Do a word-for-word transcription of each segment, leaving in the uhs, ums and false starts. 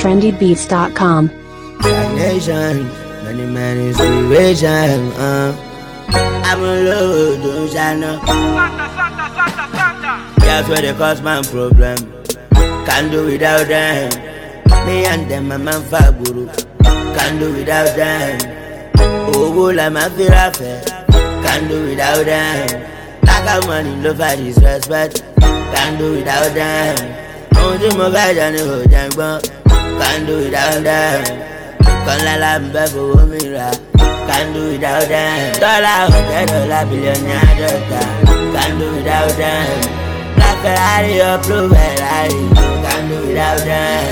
trendy beats dot com. Nation, many man inspiration. Uh. I'm a load, don't shine. That's where they cause my problem. Can't do without them. Me and them, my man Faguru. Can't do without them. Oh, like my firafe. Can't do without them. Like a money, love for disrespect. Can't do without them. Only my guys and the whole tank bomb. Can't do without them. Can't let them back for me. Can't do without them. Dollar, hundred dollar, billionaire, doctor. Can't do without them. Black Ferrari or blue Ferrari. Can't do without them.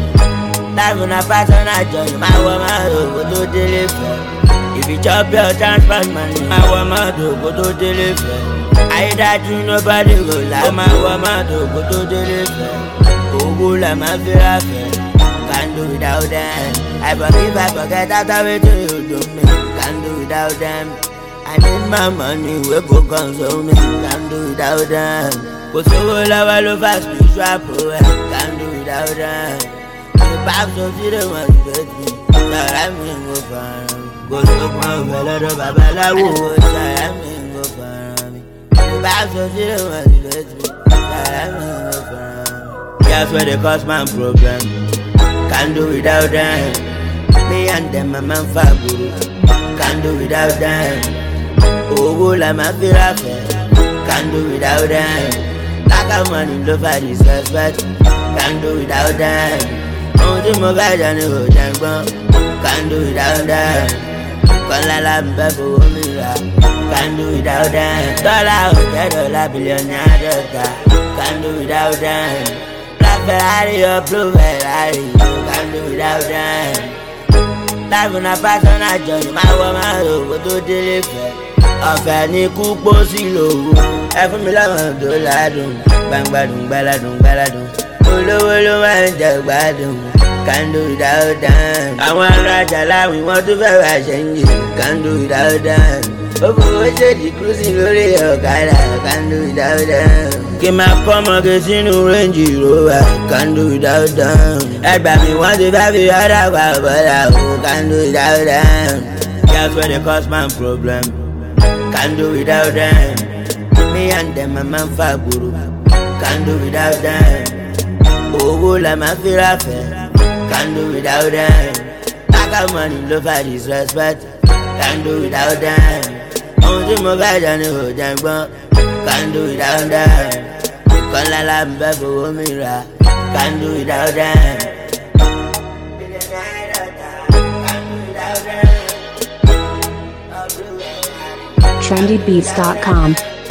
Life on a pattern, I join my woman, go to deliver. If you chop your transport money, my woman, go to deliver. I that you nobody go like my woman, go to deliver. Oh, go like my firafe. Can't do without them. I forgive, I forget that I wait till you do me. Can't do without them. I need my money, we go console me. Can't do without them. Go so all I love a spiritual poet. Can't do without them. The back so see the one with me. Now I'm in go for me. Go so my fellow the Babalawo. Now I'm in go for me. The back so see the one with me. Now I'm in go for me. That's where they cause my problem. Can't do without them. Me and them, my man Faguru. Can't do without them. Oh, like my firafe. Can't do without them. Like a money, love for disrespect. Can't do without them. Only my guys and the whole tank bomb. Can't do without them. Can't let them back for me. Can't do without them. Dollar, hundred dollar, billionaire, doctor. Can't do without them. Black Ferrari or blue Ferrari. Can't do without them. Life on a pattern, I join my woman, go to deliver. Ọ̀fẹ́ ní kú pósí lòwú. Ẹ fún mi lọ́wọ́ tó ládùn. Gbangbadùn gbáládùn gbáládùn. Olówó ló máa ń jẹ gbádùn. Can't do without them. Àwọn arájà láwìn wọ́n tún fẹ́ wá ṣẹ́yìn. Can't do without them. Ó fowó ṣèdí cruising lórí ọ̀kadà. Can't do without them. Kí máa kọ́ ọmọge sínú Range Rover. Can't do without them. Ẹgbàá mi wọ́n ti fẹ́ fi ọ̀dà pa bọ́dà o. Can't do without them. That's where they cause my problem. Can't do without them. Me and them, my man Faguru. Can't do without them. Oh, like my firafe. Can't do without them. Like a money, love for disrespect. Can't do without them. Only my guys and the whole tank bomb. Can't do without them. Can't let them back for me. Can't do without them. trendy beats dot com.